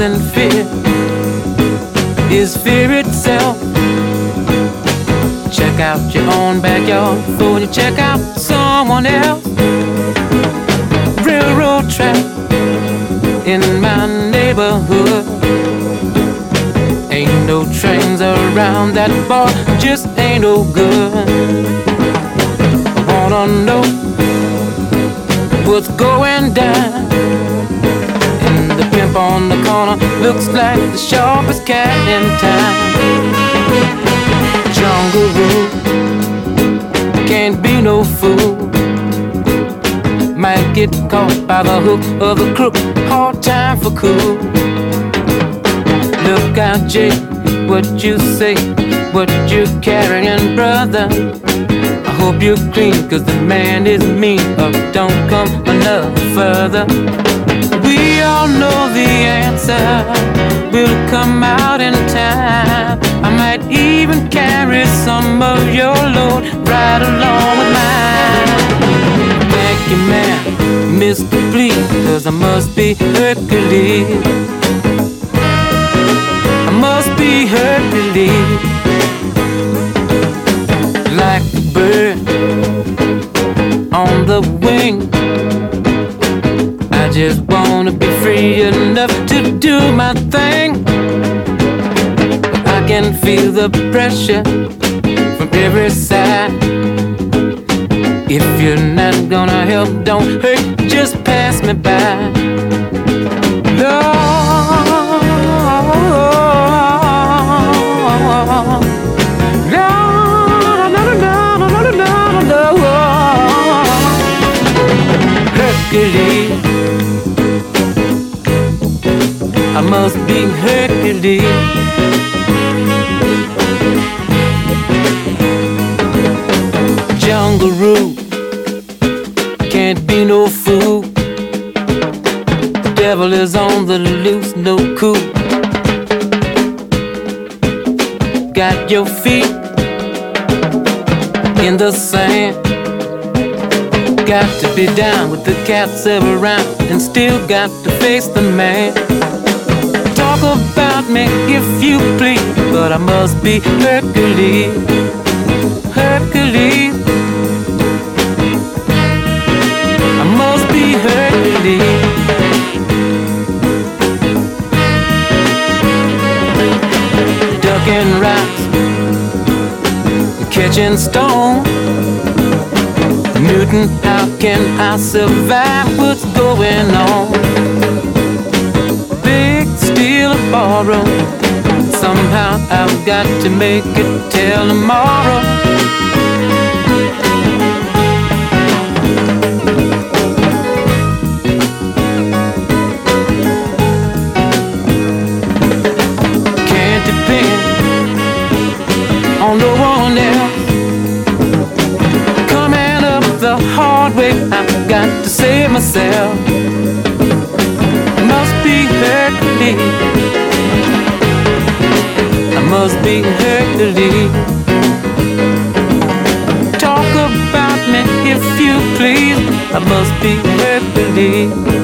than fear is fear itself. Check out your own backyard before you check out someone else. Railroad track in my neighborhood. Ain't no trains around that bar, just ain't no good. I wanna know what's going down. And the pimp on the corner looks like the sharpest cat in town. Jungle Rule, can't be no fool. Might get caught by the hook of the crook, hard time for cool. Look out, Jake, what you say, what you're carrying, brother. I hope you're clean, cause the man is mean, or don't come enough further. We all know the answer will come out in time. I might even carry some of your load right along with mine. Thank you, man, Mr. Please, cause I must be Hercules. I must be Hercules. Like a bird on the wing, I just wanna be free enough to do my thing. But I can feel the pressure from every side. If you're not gonna help, don't hurt, just pass me by. Lord, Hercules, I must be Hercules. Jungle Rule, can't be no fool. The devil is on the loose, no cool. Got your feet in the sand. Got to be down with the cats around, and still got to face the man. Talk about me if you please, but I must be Hercules. Hercules, I must be Hercules. Ducking rocks, catching stone. Newton, how can I survive what's going on? Big steal or borrow, somehow I've got to make it till tomorrow. Can't depend on no one else. The hard way, I've got to save myself. I must be Hercules. I must be Hercules. Talk about me if you please. I must be Hercules.